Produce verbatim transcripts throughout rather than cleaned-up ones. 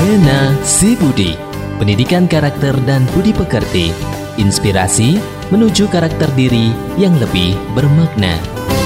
Pena Si Budi, pendidikan karakter dan budi pekerti, inspirasi menuju karakter diri yang lebih bermakna.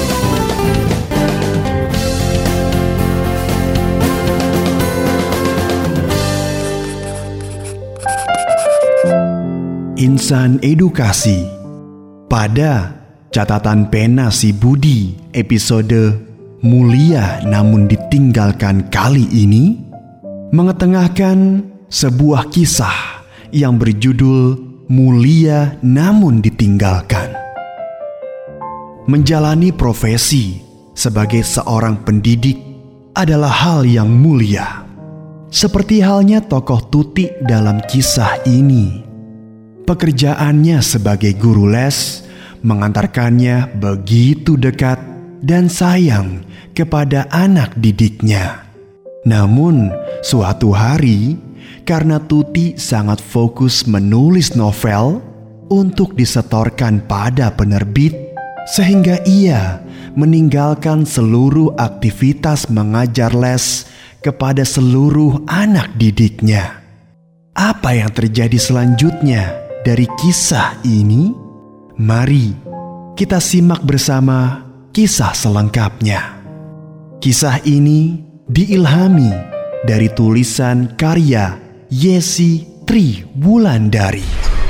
Insan Edukasi. Pada catatan Pena Si Budi episode Mulia Namun Ditinggalkan kali ini, mengetengahkan sebuah kisah yang berjudul Mulia Namun Ditinggalkan. Menjalani profesi sebagai seorang pendidik adalah hal yang mulia. Seperti halnya tokoh Tuti dalam kisah ini. Pekerjaannya sebagai guru les mengantarkannya begitu dekat dan sayang kepada anak didiknya. Namun suatu hari, karena Tuti sangat fokus menulis novel untuk disetorkan pada penerbit, sehingga ia meninggalkan seluruh aktivitas mengajar les kepada seluruh anak didiknya. Apa yang terjadi selanjutnya dari kisah ini? Mari kita simak bersama kisah selengkapnya. Kisah ini diilhami dari tulisan karya Yesi Tri Wulandari.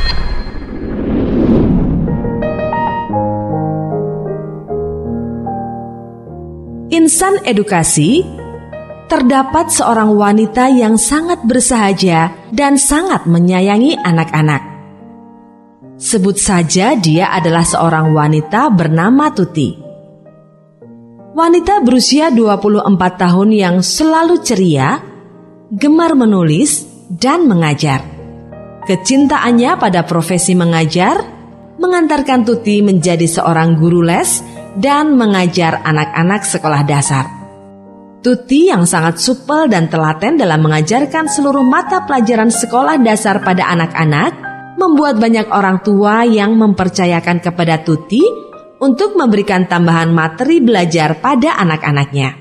Insan Edukasi. Terdapat seorang wanita yang sangat bersahaja dan sangat menyayangi anak-anak. Sebut saja dia adalah seorang wanita bernama Tuti. Wanita berusia dua puluh empat tahun yang selalu ceria, gemar menulis dan mengajar. Kecintaannya pada profesi mengajar mengantarkan Tuti menjadi seorang guru les dan mengajar anak-anak sekolah dasar. Tuti yang sangat supel dan telaten dalam mengajarkan seluruh mata pelajaran sekolah dasar pada anak-anak membuat banyak orang tua yang mempercayakan kepada Tuti untuk memberikan tambahan materi belajar pada anak-anaknya.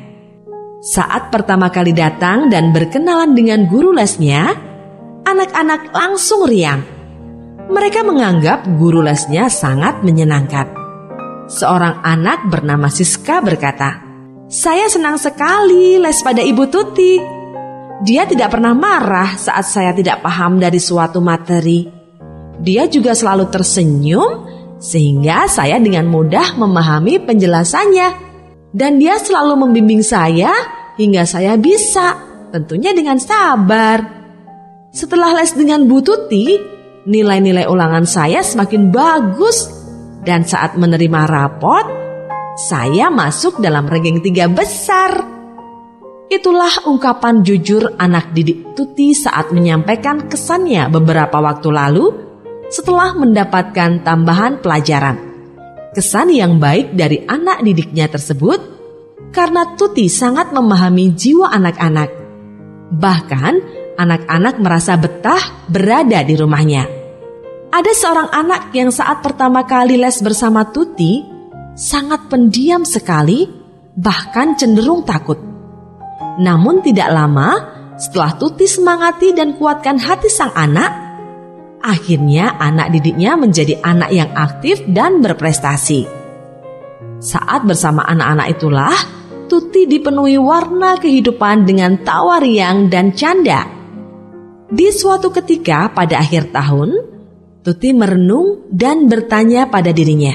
Saat pertama kali datang dan berkenalan dengan guru lesnya, anak-anak langsung riang. Mereka menganggap guru lesnya sangat menyenangkan. Seorang anak bernama Siska berkata, "Saya senang sekali les pada Ibu Tuti. Dia tidak pernah marah saat saya tidak paham dari suatu materi. Dia juga selalu tersenyum, sehingga saya dengan mudah memahami penjelasannya. Dan dia selalu membimbing saya hingga saya bisa, tentunya dengan sabar. Setelah les dengan Bu Tuti, nilai-nilai ulangan saya semakin bagus. Dan saat menerima rapot, saya masuk dalam ranking tiga besar." Itulah ungkapan jujur anak didik Tuti saat menyampaikan kesannya beberapa waktu lalu setelah mendapatkan tambahan pelajaran. Kesan yang baik dari anak didiknya tersebut karena Tuti sangat memahami jiwa anak-anak. Bahkan anak-anak merasa betah berada di rumahnya. Ada seorang anak yang saat pertama kali les bersama Tuti sangat pendiam sekali, bahkan cenderung takut. Namun tidak lama setelah Tuti semangati dan kuatkan hati sang anak, akhirnya anak didiknya menjadi anak yang aktif dan berprestasi. Saat bersama anak-anak itulah Tuti dipenuhi warna kehidupan dengan tawa riang dan canda. Di suatu ketika pada akhir tahun, Tuti merenung dan bertanya pada dirinya,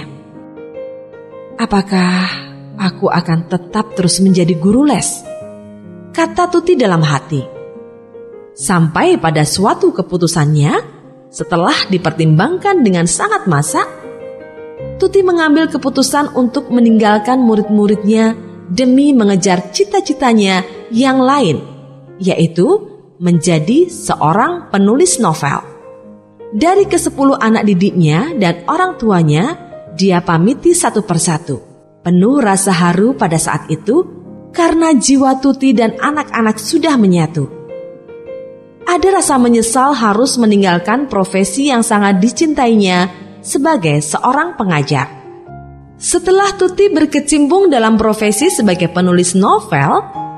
"Apakah aku akan tetap terus menjadi guru les?" kata Tuti dalam hati. Sampai pada suatu keputusannya, setelah dipertimbangkan dengan sangat masak, Tuti mengambil keputusan untuk meninggalkan murid-muridnya demi mengejar cita-citanya yang lain, yaitu menjadi seorang penulis novel. Dari kesepuluh anak didiknya dan orang tuanya, dia pamiti satu persatu. Penuh rasa haru pada saat itu karena jiwa Tuti dan anak-anak sudah menyatu. Ada rasa menyesal harus meninggalkan profesi yang sangat dicintainya sebagai seorang pengajar. Setelah Tuti berkecimpung dalam profesi sebagai penulis novel,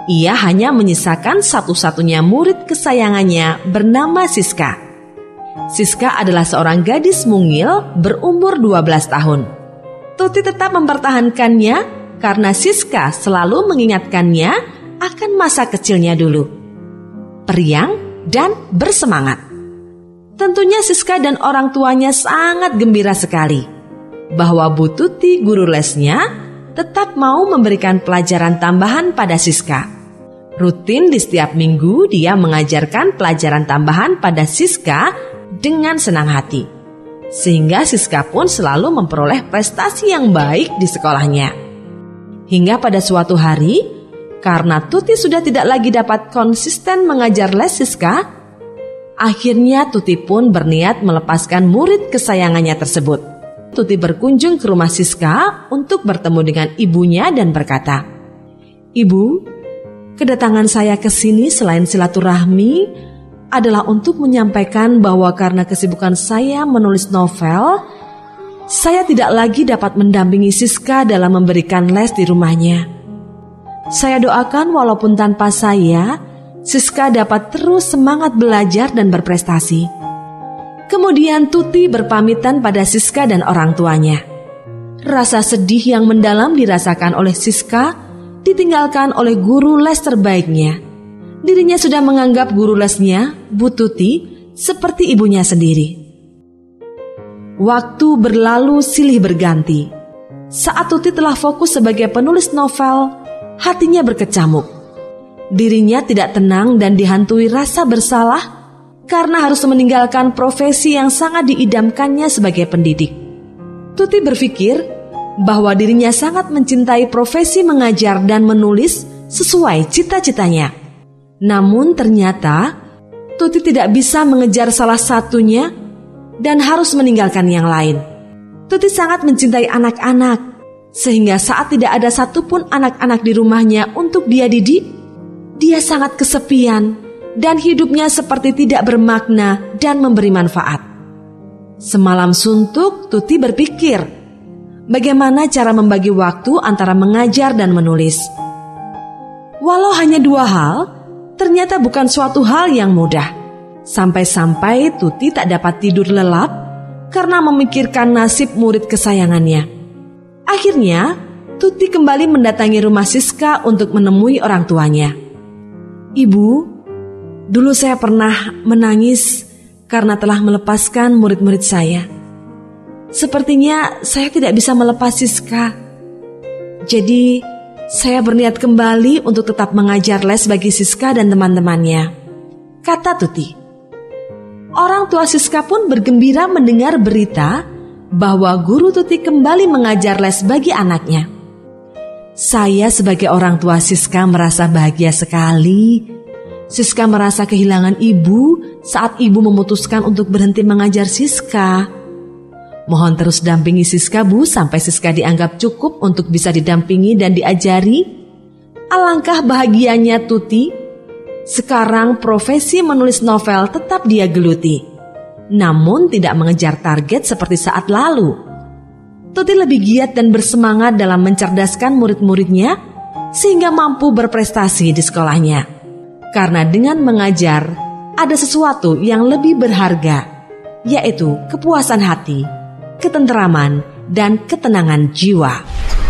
ia hanya menyisakan satu-satunya murid kesayangannya bernama Siska. Siska adalah seorang gadis mungil berumur dua belas tahun. Tuti tetap mempertahankannya karena Siska selalu mengingatkannya akan masa kecilnya dulu, periang dan bersemangat. Tentunya Siska dan orang tuanya sangat gembira sekali bahwa Bu Tuti, guru lesnya, tetap mau memberikan pelajaran tambahan pada Siska. Rutin di setiap minggu dia mengajarkan pelajaran tambahan pada Siska dengan senang hati, sehingga Siska pun selalu memperoleh prestasi yang baik di sekolahnya. Hingga pada suatu hari, karena Tuti sudah tidak lagi dapat konsisten mengajar les Siska, akhirnya Tuti pun berniat melepaskan murid kesayangannya tersebut. Tuti berkunjung ke rumah Siska untuk bertemu dengan ibunya dan berkata, "Ibu, kedatangan saya ke sini selain silaturahmi adalah untuk menyampaikan bahwa karena kesibukan saya menulis novel, saya tidak lagi dapat mendampingi Siska dalam memberikan les di rumahnya. Saya doakan walaupun tanpa saya, Siska dapat terus semangat belajar dan berprestasi." Kemudian Tuti berpamitan pada Siska dan orang tuanya. Rasa sedih yang mendalam dirasakan oleh Siska ditinggalkan oleh guru les terbaiknya. Dirinya sudah menganggap guru lesnya, Bu Tuti, seperti ibunya sendiri. Waktu berlalu silih berganti. Saat Tuti telah fokus sebagai penulis novel, hatinya berkecamuk. Dirinya tidak tenang dan dihantui rasa bersalah karena harus meninggalkan profesi yang sangat diidamkannya sebagai pendidik. Tuti berpikir bahwa dirinya sangat mencintai profesi mengajar dan menulis sesuai cita-citanya. Namun ternyata Tuti tidak bisa mengejar salah satunya dan harus meninggalkan yang lain. Tuti sangat mencintai anak-anak, sehingga saat tidak ada satupun anak-anak di rumahnya untuk dia didik, dia sangat kesepian dan hidupnya seperti tidak bermakna dan memberi manfaat. Semalam suntuk, Tuti berpikir, bagaimana cara membagi waktu antara mengajar dan menulis. Walau hanya dua hal, ternyata bukan suatu hal yang mudah. Sampai-sampai Tuti tak dapat tidur lelap karena memikirkan nasib murid kesayangannya. Akhirnya, Tuti kembali mendatangi rumah Siska untuk menemui orang tuanya. "Ibu, dulu saya pernah menangis karena telah melepaskan murid-murid saya. Sepertinya saya tidak bisa melepas Siska. Jadi saya berniat kembali untuk tetap mengajar les bagi Siska dan teman-temannya," kata Tuti. Orang tua Siska pun bergembira mendengar berita bahwa guru Tuti kembali mengajar les bagi anaknya. Saya sebagai orang tua Siska merasa bahagia sekali. Siska merasa kehilangan ibu saat ibu memutuskan untuk berhenti mengajar Siska. Mohon terus dampingi Siska, Bu, sampai Siska dianggap cukup untuk bisa didampingi dan diajari. Alangkah bahagianya Tuti. Sekarang profesi menulis novel tetap dia geluti, namun tidak mengejar target seperti saat lalu. Tuti lebih giat dan bersemangat dalam mencerdaskan murid-muridnya sehingga mampu berprestasi di sekolahnya. Karena dengan mengajar ada sesuatu yang lebih berharga, yaitu kepuasan hati, ketenteraman, dan ketenangan jiwa.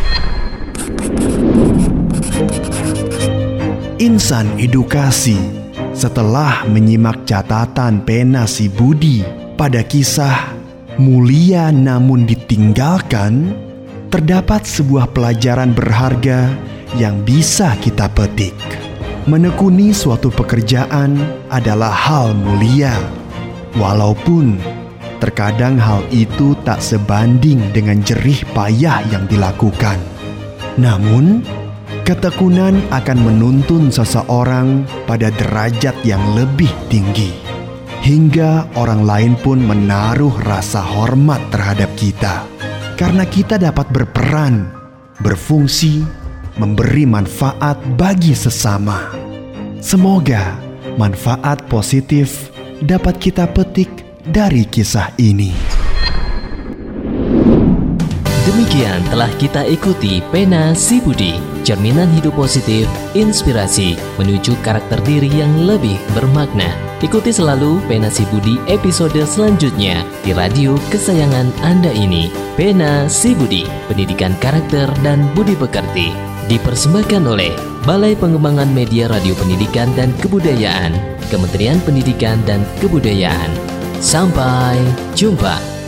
Insan Edukasi setelah menyimak catatan pena si Budi pada kisah Mulia Namun Ditinggalkan, terdapat sebuah pelajaran berharga yang bisa kita petik. Menekuni suatu pekerjaan adalah hal mulia, walaupun terkadang hal itu tak sebanding dengan jerih payah yang dilakukan. Namun, ketekunan akan menuntun seseorang pada derajat yang lebih tinggi, hingga orang lain pun menaruh rasa hormat terhadap kita, karena kita dapat berperan, berfungsi, memberi manfaat bagi sesama. Semoga manfaat positif dapat kita petik dari kisah ini. Demikian telah kita ikuti Pena Si Budi. cerminan hidup positif, inspirasi menuju karakter diri yang lebih bermakna. Ikuti selalu Pena Si Budi episode selanjutnya di radio kesayangan Anda ini. Pena Si Budi, pendidikan karakter dan budi pekerti. Dipersembahkan oleh Balai Pengembangan Media Radio Pendidikan dan Kebudayaan, Kementerian Pendidikan dan Kebudayaan. Sampai jumpa.